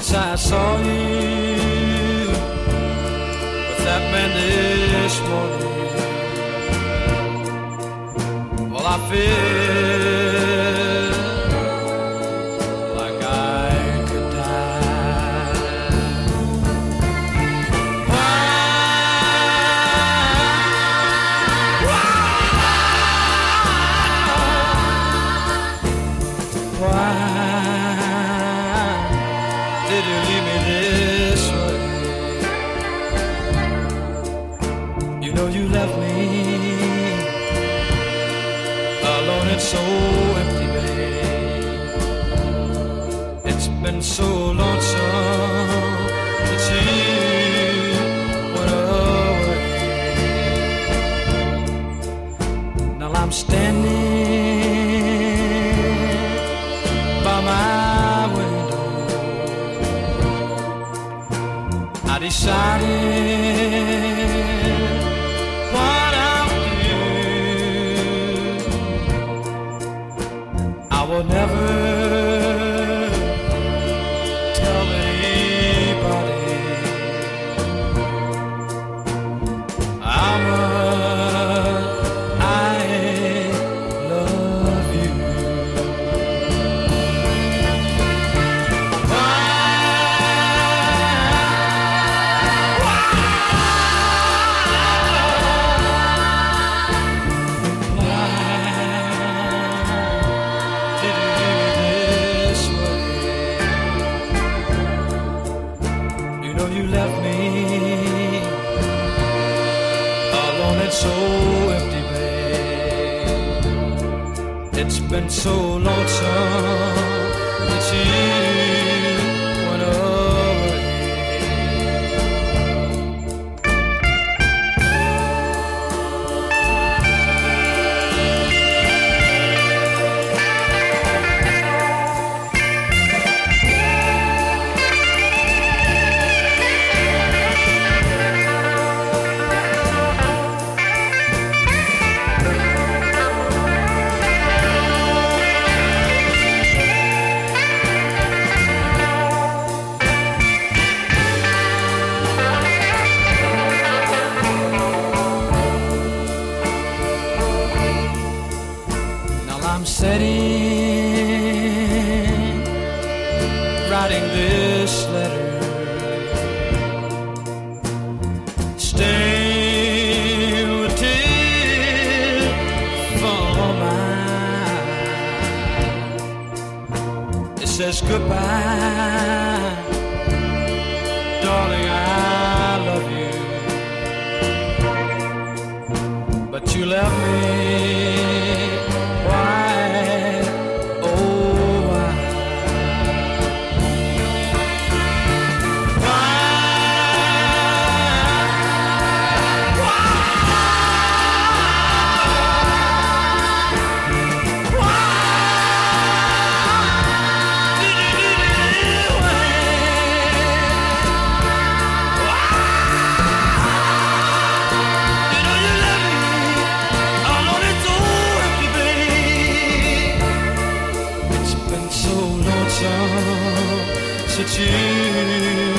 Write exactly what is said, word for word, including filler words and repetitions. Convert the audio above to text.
since I saw you with that man this morning. Well, I feel like I could die. Why? Why? Why did you leave me this way? You know you left me alone, it's so empty, babe. It's been so lonesome since you went away. Now I'm standing by my window. I decided what I'll do. I will never tell anybody how much I love you. You left me alone, it's so empty, babe. It's been so lonesome since you went away. I'm sitting, writing this letter, stay with tears for mine. It says goodbye, darling, I love you, but you left me. Why? Since you